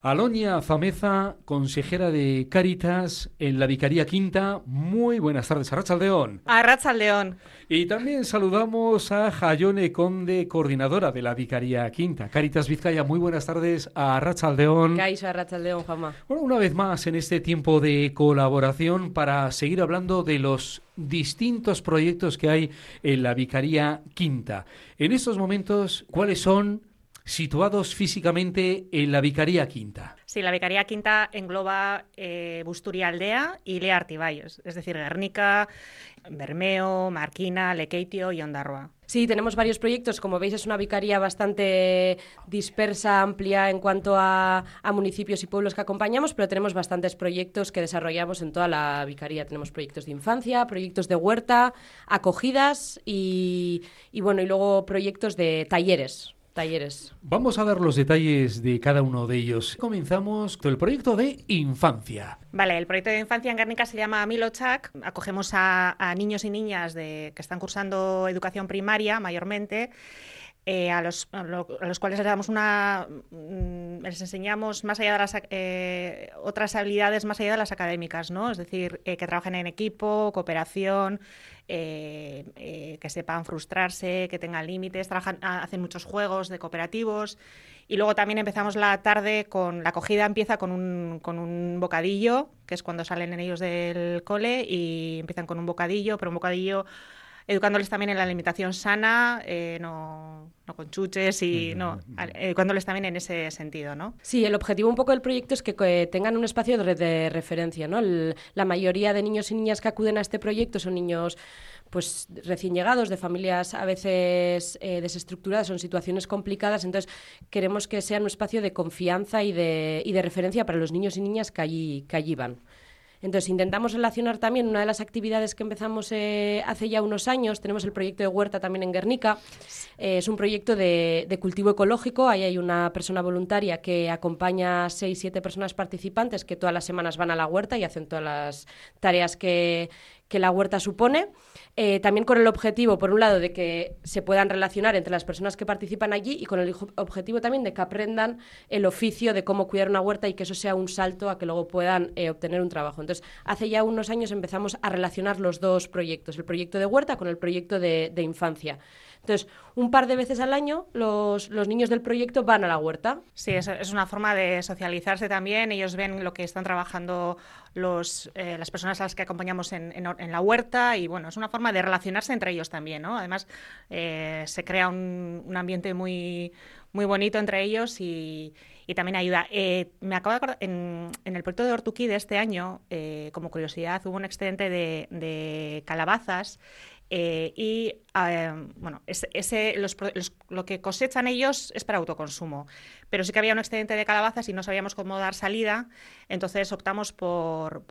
Aloña Fameza, consejera de Cáritas en la Vicaría Quinta. Muy buenas tardes, Arratsaldeon. Arratsaldeon. Y también saludamos a Jaione Conde, coordinadora de la Vicaría Quinta. Cáritas Vizcaya, muy buenas tardes, Arratsaldeon. Kaixo, Arratsaldeon, Juanma. Bueno, una vez más en este tiempo de colaboración para seguir hablando de los distintos proyectos que hay en la Vicaría Quinta. En estos momentos, ¿cuáles son situados físicamente en la Vicaría Quinta? Sí, la Vicaría Quinta engloba Busturialdea y Lea Artibayos, es decir, Guernica, Bermeo, Marquina, Lekeitio y Ondarroa. Sí, tenemos varios proyectos. Como veis, es una vicaría bastante dispersa, amplia en cuanto a municipios y pueblos que acompañamos, pero tenemos bastantes proyectos que desarrollamos en toda la vicaría. Tenemos proyectos de infancia, proyectos de huerta, acogidas y luego proyectos de talleres. Vamos a dar los detalles de cada uno de ellos. Comenzamos con el proyecto de infancia. Vale, el proyecto de infancia en Guernica se llama Milochak. Acogemos a niños y niñas que están cursando educación primaria mayormente, a los cuales les enseñamos más allá de otras habilidades más allá de las académicas, ¿no? Es decir, que trabajen en equipo, cooperación, que sepan frustrarse, que tengan límites, hacen muchos juegos de cooperativos. Y luego también empezamos la tarde la acogida empieza con un bocadillo, que es cuando salen ellos del cole y empiezan con un bocadillo, pero un bocadillo educándoles también en la alimentación sana, no con chuches y educándoles también en ese sentido, ¿no? Sí, el objetivo un poco del proyecto es que tengan un espacio de referencia, ¿no? La mayoría de niños y niñas que acuden a este proyecto son niños pues recién llegados, de familias a veces desestructuradas, son situaciones complicadas, entonces queremos que sea un espacio de confianza y de referencia para los niños y niñas que allí van. Entonces intentamos relacionar también una de las actividades que empezamos hace ya unos años. Tenemos el proyecto de huerta también en Guernica. Es un proyecto de cultivo ecológico. Ahí hay una persona voluntaria que acompaña a 6-7 personas participantes que todas las semanas van a la huerta y hacen todas las tareas que la huerta supone. También con el objetivo, por un lado, de que se puedan relacionar entre las personas que participan allí y con el objetivo también de que aprendan el oficio de cómo cuidar una huerta y que eso sea un salto a que luego puedan obtener un trabajo. Entonces, hace ya unos años empezamos a relacionar los dos proyectos, el proyecto de huerta con el proyecto de infancia. Entonces, un par de veces al año los niños del proyecto van a la huerta. Sí, es una forma de socializarse también. Ellos ven lo que están trabajando las personas a las que acompañamos en la huerta y, bueno, es una forma de relacionarse entre ellos también, ¿no? Además, se crea un ambiente muy, muy bonito entre ellos y también ayuda. Me acabo de acordar, en el proyecto de Ortuquí de este año, como curiosidad, hubo un excedente de calabazas. Lo que cosechan ellos es para autoconsumo, pero sí que había un excedente de calabazas y no sabíamos cómo dar salida, entonces optamos por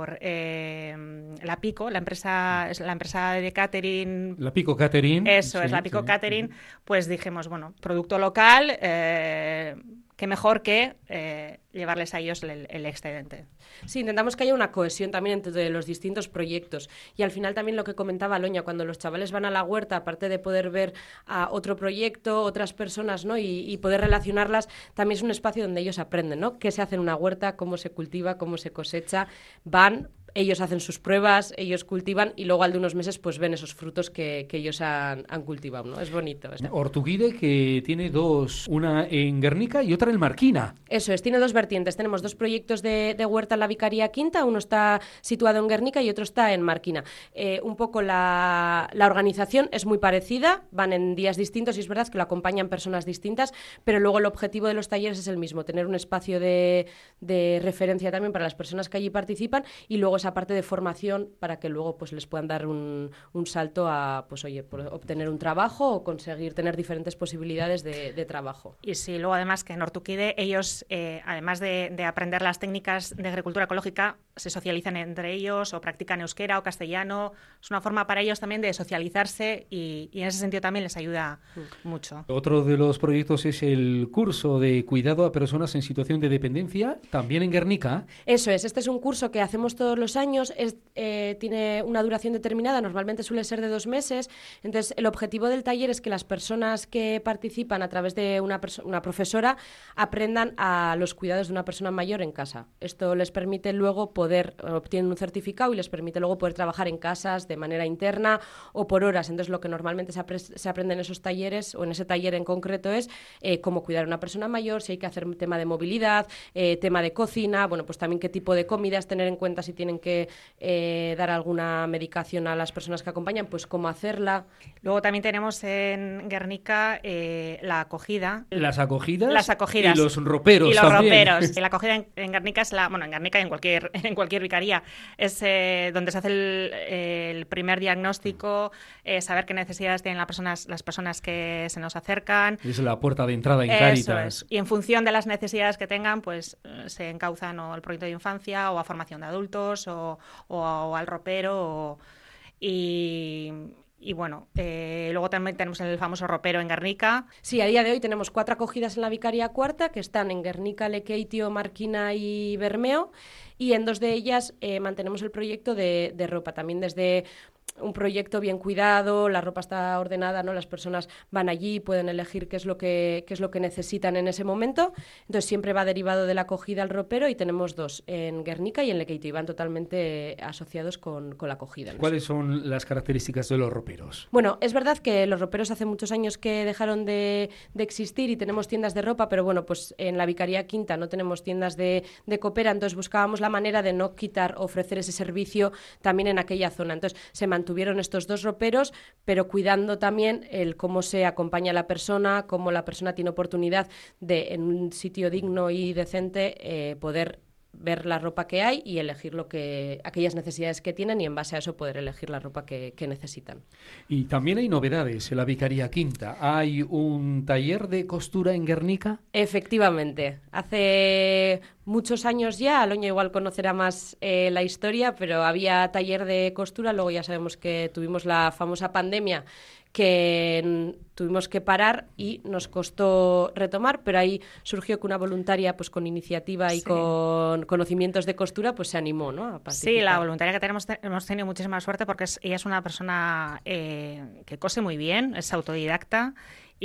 la Pico, la empresa de catering. La Pico Catering. Eso sí, es, la Pico Catering, sí. Pues dijimos, bueno, producto local, qué mejor que llevarles a ellos el excedente. Sí, intentamos que haya una cohesión también entre los distintos proyectos. Y al final también lo que comentaba Aloña, cuando los chavales van a la huerta, aparte de poder ver a otro proyecto, otras personas, ¿no? y poder relacionarlas, también es un espacio donde ellos aprenden, ¿no? Qué se hace en una huerta, cómo se cultiva, cómo se cosecha. Ellos hacen sus pruebas, ellos cultivan y luego al de unos meses pues ven esos frutos que ellos han cultivado, ¿no? Es bonito. Ortuguide, que tiene dos, una en Guernica y otra en Marquina. Eso es, tiene dos vertientes. Tenemos dos proyectos de huerta en la Vicaría Quinta, uno está situado en Guernica y otro está en Marquina. Un poco la organización es muy parecida, van en días distintos y es verdad que lo acompañan personas distintas, pero luego el objetivo de los talleres es el mismo, tener un espacio de referencia también para las personas que allí participan y luego esa parte de formación para que luego pues les puedan dar un salto a obtener un trabajo o conseguir tener diferentes posibilidades de trabajo. Y sí, luego además que en Ortuquide ellos, además de aprender las técnicas de agricultura ecológica, se socializan entre ellos o practican euskera o castellano. Es una forma para ellos también de socializarse y en ese sentido también les ayuda mucho. Otro de los proyectos es el curso de cuidado a personas en situación de dependencia, también en Guernica. Eso es, este es un curso que hacemos todos los años, tiene una duración determinada, normalmente suele ser de 2 meses. Entonces, el objetivo del taller es que las personas que participan a través de una profesora aprendan a los cuidados de una persona mayor en casa. Esto les permite luego obtienen un certificado y les permite luego poder trabajar en casas de manera interna o por horas. Entonces, lo que normalmente se aprende en esos talleres, o en ese taller en concreto, es cómo cuidar a una persona mayor, si hay que hacer un tema de movilidad, tema de cocina, bueno, pues también qué tipo de comidas tener en cuenta, si tienen que dar alguna medicación a las personas que acompañan, pues cómo hacerla. Luego también tenemos en Guernica la acogida. Las acogidas. Las acogidas. Y los roperos y los también. roperos. La acogida en Guernica es en Guernica y en cualquier vicaría. Es donde se hace el primer diagnóstico, saber qué necesidades tienen las personas que se nos acercan. Es la puerta de entrada en Eso Cáritas. es. Y en función de las necesidades que tengan, pues se encauzan o al proyecto de infancia o a formación de adultos o al ropero y bueno, luego también tenemos el famoso ropero en Guernica. Sí, a día de hoy tenemos 4 acogidas en la Vicaría Cuarta, que están en Guernica, Lekeitio, Marquina y Bermeo, y en 2 de ellas mantenemos el proyecto de ropa, también desde un proyecto bien cuidado, la ropa está ordenada, ¿no? Las personas van allí, pueden elegir qué es lo que necesitan en ese momento. Entonces siempre va derivado de la acogida al ropero, y tenemos 2 en Guernica y en Lekeitio, y van totalmente asociados con la acogida, ¿no? ¿Cuáles son las características de los roperos? Bueno, es verdad que los roperos hace muchos años que dejaron de existir y tenemos tiendas de ropa, pero bueno, pues en la Vicaría Quinta no tenemos tiendas de copera, entonces buscábamos la manera de no ofrecer ese servicio también en aquella zona. Entonces se mantuvieron estos 2 roperos, pero cuidando también el cómo se acompaña a la persona, cómo la persona tiene oportunidad de, en un sitio digno y decente, poder ver la ropa que hay y elegir aquellas necesidades que tienen, y en base a eso poder elegir la ropa que necesitan. Y también hay novedades en la Vicaría Quinta. ¿Hay un taller de costura en Guernica? Efectivamente. Hace muchos años ya, Aloña igual conocerá más la historia, pero había taller de costura. Luego ya sabemos que tuvimos la famosa pandemia, que tuvimos que parar y nos costó retomar, pero ahí surgió que una voluntaria, pues con iniciativa y con conocimientos de costura, pues se animó, ¿no?, a participar. Sí, la voluntaria que tenemos, hemos tenido muchísima suerte porque ella es una persona que cose muy bien, es autodidacta.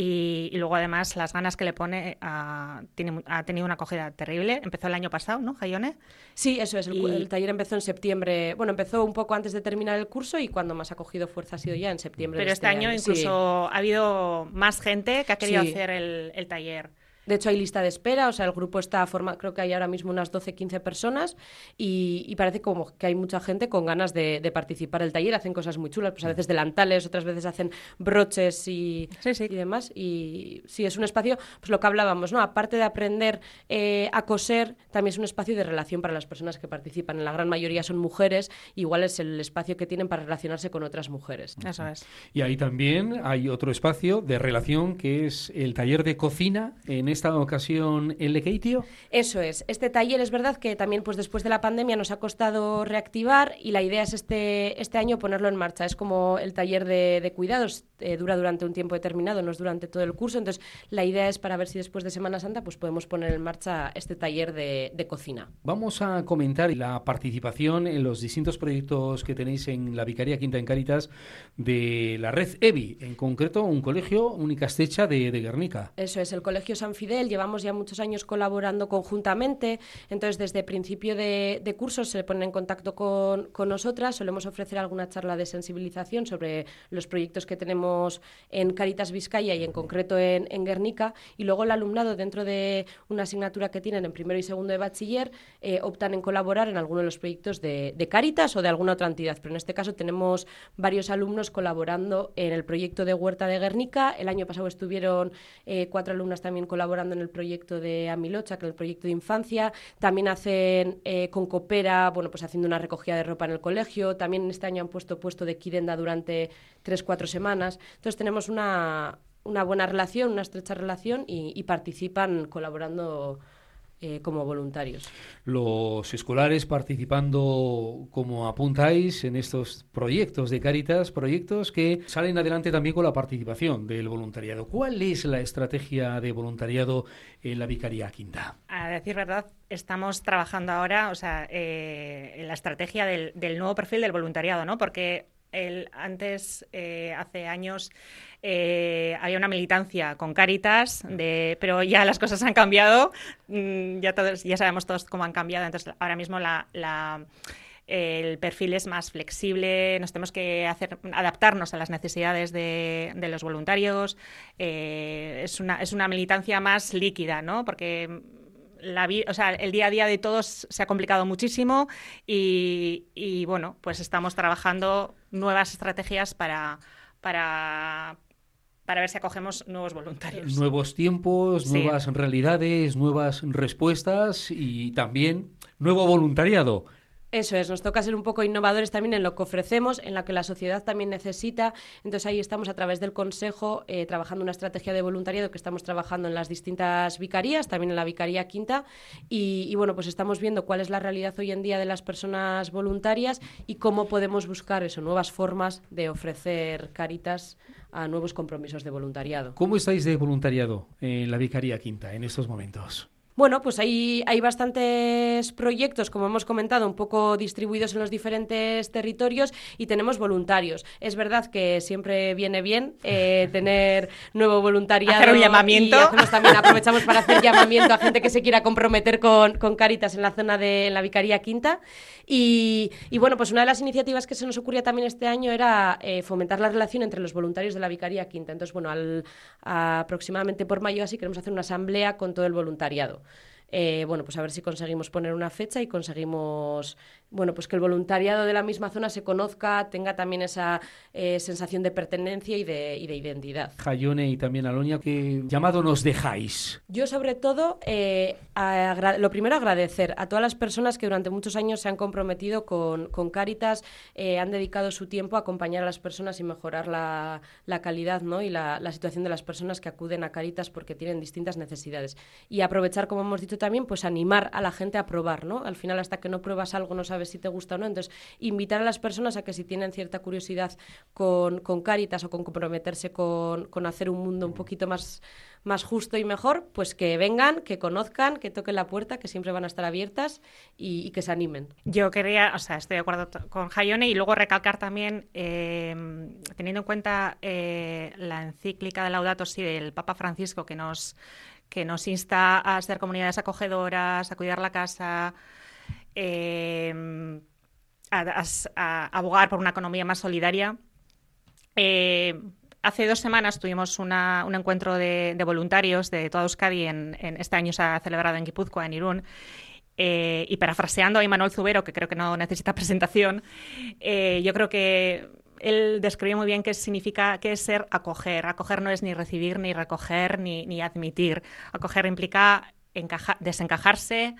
Y luego, además, las ganas que le pone ha tenido una acogida terrible. Empezó el año pasado, ¿no, Jaione? Sí, eso es. El taller empezó en septiembre. Bueno, empezó un poco antes de terminar el curso, y cuando más ha cogido fuerza ha sido ya en septiembre. Pero este año incluso ha habido más gente que ha querido hacer el taller. De hecho, hay lista de espera, o sea, el grupo está formado, creo que hay ahora mismo unas 12, 15 personas, y parece como que hay mucha gente con ganas de participar del taller. Hacen cosas muy chulas, pues a veces delantales, otras veces hacen broches y demás. Y sí, es un espacio, pues lo que hablábamos, ¿no? Aparte de aprender a coser, también es un espacio de relación para las personas que participan. En la gran mayoría son mujeres, igual es el espacio que tienen para relacionarse con otras mujeres. Eso es. Y ahí también hay otro espacio de relación, que es el taller de cocina, en esta ocasión en Lekeitio. Eso es. Este taller es verdad que también, pues después de la pandemia, nos ha costado reactivar, y la idea es este año ponerlo en marcha. Es como el taller de cuidados, dura durante un tiempo determinado, no es durante todo el curso. Entonces la idea es para ver si después de Semana Santa pues podemos poner en marcha este taller de cocina. Vamos a comentar la participación en los distintos proyectos que tenéis en la Vicaría Quinta en Cáritas de la red EBI, en concreto un colegio, un Ikastecha de Guernica. Eso es, el Colegio San Fidel. Llevamos ya muchos años colaborando conjuntamente, entonces desde principio de cursos se ponen en contacto con nosotras. Solemos ofrecer alguna charla de sensibilización sobre los proyectos que tenemos en Cáritas Vizcaya y en concreto en Guernica, y luego el alumnado, dentro de una asignatura que tienen en primero y segundo de bachiller, optan en colaborar en alguno de los proyectos de Cáritas o de alguna otra entidad, pero en este caso tenemos varios alumnos colaborando en el proyecto de Huerta de Guernica. El año pasado estuvieron 4 alumnas también colaborando en el proyecto de Amilocha, que es el proyecto de infancia. También hacen con Coopera, bueno, pues haciendo una recogida de ropa en el colegio. También este año han puesto de Kidenda durante 3-4 semanas. Entonces tenemos una buena relación, una estrecha relación, y participan colaborando como voluntarios. Los escolares participando, como apuntáis, en estos proyectos de Cáritas, proyectos que salen adelante también con la participación del voluntariado. ¿Cuál es la estrategia de voluntariado en la Vicaría Quinta? A decir verdad, estamos trabajando ahora, en la estrategia del nuevo perfil del voluntariado, ¿no? Porque antes, hace años, había una militancia con Cáritas, pero ya las cosas han cambiado, ya sabemos todos cómo han cambiado, entonces ahora mismo el perfil es más flexible, nos tenemos que adaptarnos a las necesidades de los voluntarios, es una militancia más líquida, ¿no? Porque el día a día de todos se ha complicado muchísimo y bueno, pues estamos trabajando nuevas estrategias para ver si acogemos nuevos voluntarios. Nuevos tiempos, Sí. nuevas realidades, nuevas respuestas y también nuevo voluntariado. Eso es, nos toca ser un poco innovadores también en lo que ofrecemos, en lo que la sociedad también necesita. Entonces ahí estamos a través del Consejo trabajando una estrategia de voluntariado que estamos trabajando en las distintas vicarías, también en la Vicaría Quinta. Y bueno, pues estamos viendo cuál es la realidad hoy en día de las personas voluntarias y cómo podemos buscar nuevas formas de ofrecer Cáritas a nuevos compromisos de voluntariado. ¿Cómo estáis de voluntariado en la Vicaría Quinta en estos momentos? Bueno, pues hay bastantes proyectos, como hemos comentado, un poco distribuidos en los diferentes territorios y tenemos voluntarios. Es verdad que siempre viene bien tener nuevo voluntariado. Hacer un llamamiento. Y aprovechamos para hacer llamamiento a gente que se quiera comprometer con Cáritas en la zona de la Vicaría Quinta. Y bueno, pues una de las iniciativas que se nos ocurría también este año era fomentar la relación entre los voluntarios de la Vicaría Quinta. Entonces, bueno, aproximadamente por mayo así queremos hacer una asamblea con todo el voluntariado. Bueno, pues a ver si conseguimos poner una fecha y conseguimos, bueno, pues que el voluntariado de la misma zona se conozca, tenga también esa sensación de pertenencia y de identidad. Jaione y también Aloña, ¿qué llamado nos dejáis? Yo, sobre todo, lo primero, agradecer a todas las personas que durante muchos años se han comprometido con Cáritas, han dedicado su tiempo a acompañar a las personas y mejorar la calidad, ¿no? Y la situación de las personas que acuden a Cáritas porque tienen distintas necesidades. Y aprovechar, como hemos dicho también, pues animar a la gente a probar, ¿no? Al final, hasta que no pruebas algo, no sabes si te gusta o no. Entonces, invitar a las personas a que si tienen cierta curiosidad con Cáritas o con comprometerse con hacer un mundo un poquito más justo y mejor, pues que vengan, que conozcan, que toquen la puerta, que siempre van a estar abiertas y que se animen. Yo quería, estoy de acuerdo con Jaione y luego recalcar también, teniendo en cuenta la encíclica de Laudato Si del Papa Francisco que nos insta a ser comunidades acogedoras, a cuidar la casa, a abogar por una economía más solidaria. Hace 2 semanas tuvimos un encuentro de voluntarios de toda Euskadi, en este año se ha celebrado en Guipúzcoa, en Irún, y parafraseando a Imanol Zubero, que creo que no necesita presentación, yo creo que él describe muy bien qué significa, qué es ser acoger. Acoger no es ni recibir, ni recoger, ni admitir. Acoger implica desencajarse,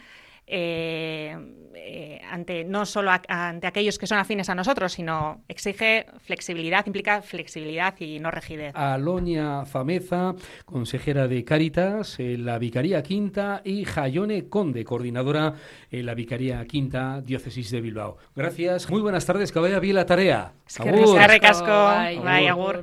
no solo ante aquellos que son afines a nosotros, sino exige flexibilidad, implica flexibilidad y no rigidez. Aloña Fameza, consejera de Cáritas en la Vicaría Quinta, y Jaione Conde, coordinadora en la Vicaría Quinta, Diócesis de Bilbao. Gracias, muy buenas tardes, que vaya bien la tarea. Eskerrik asko. Bai, Agur.